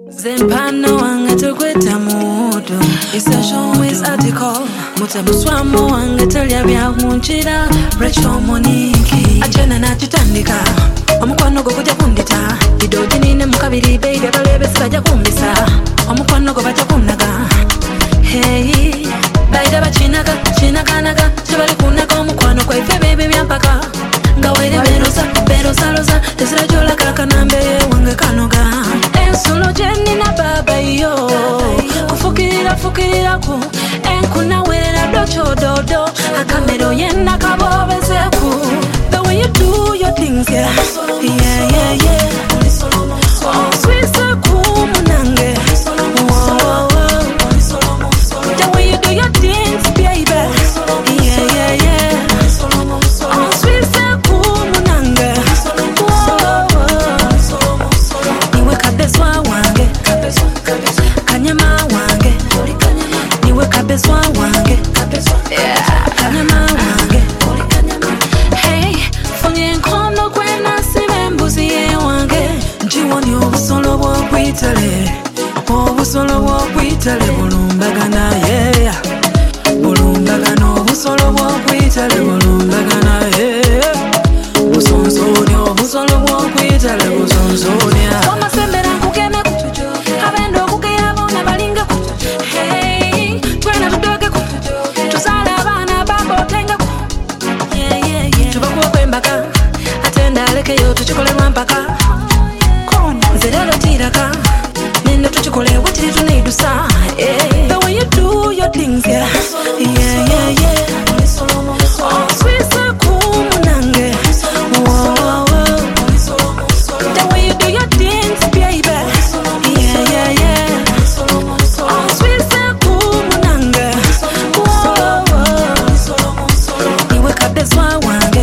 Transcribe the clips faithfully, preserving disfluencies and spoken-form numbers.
Zempano wange tukweta mudo Essential with article Mute muswamo wange telya bya kunchira Rachel Moniki Ajena na chitandika Omukwano go kujja kundita Idoji nine mukabiri baby abalebe sibajja kumbisa Omukwano go bajja kunnaga Hey Baida bachinaga chinaganaga Chibali kunaga omukwano kwaife baby byampaka Ngawere berosa berosa rosa Ezra jola kakanambe wange kanoga Ensolo jenni na baba yo Kufukirira fukirira ku Enkuna wera docho dodo Akamero yenna kabobezeku The way you do your things, yeah Yeah, yeah, yeah Oh, sweet so cool, munange Oh, oh, oh The way you do your things, baby Yeah, yeah, yeah Oh, sweet so cool, munange Oh, oh Niwe kabezwa wange Kanyama wange Niwe kabezwa wange Yeah, kanyama wange Hey, funye nkono kwena sibe mbuzi ye wange Njiwoni obusolo bw'okwitale Obusolo bw'okwitale bulumbagana yeah Bulumbagana obusolo bw'okwitale bulumbagana yeah Busonsoni obusolo bw'okwitale busonsonia Wamasembera nkukeme ku Abendo kukeyabo nabalinga ku Hey, twena tudoge ku Tuzala abana babotenga ku Yeah, yeah, yeah Tubakuwa kwembaka Atenda alekeyo tuchikolerwa mpaka Zerelo tiraka Nendo tuchikole watiri tunaidusa The way you do your things, yeah Yeah, yeah, yeah Oh, sweet so cool, munange Whoa, whoa, whoa The way you do your things, baby Yeah, yeah, yeah Oh, sweet so cool, munange Whoa, whoa Niwe kabezwa wange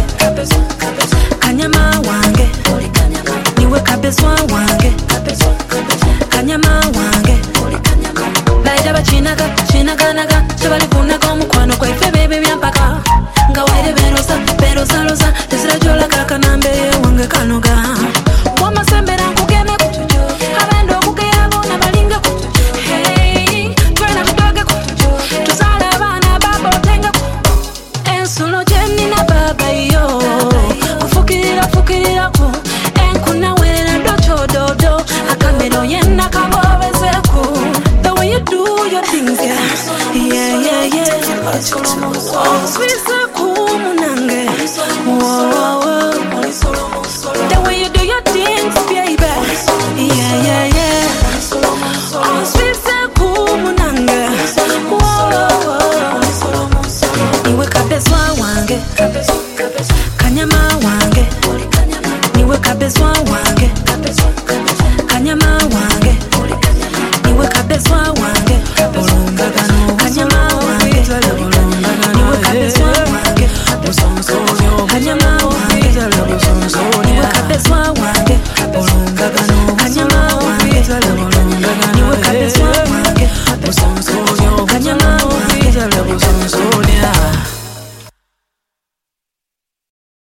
Kanyama wange Niwe kabezwa wange Kanyama wange Baida bachinaga, chinaganaga Chibali kunaga omukwano kwaife baby byampaka Ngawere berosa, berosa rosa Ezra jola kakanambe wange kanoga Wamasembera nkugeme ku Abendo kukeyabo nabalinga ku Hey, twena tudoge ku Tuzala abana babotenga ku Ensolo jenni na baba yo Kufukirira fukirira ku Enkuna wera docho dodo Akamero yenna kabobezeku The way you do your things, yeah Yeah, yeah, yeah Oh, sweet so cool, munange Whoa, whoa, whoa The way you do your things, baby Yeah, yeah, yeah Oh, sweet so cool, munange Whoa, whoa, whoa Niwe kabezwa wange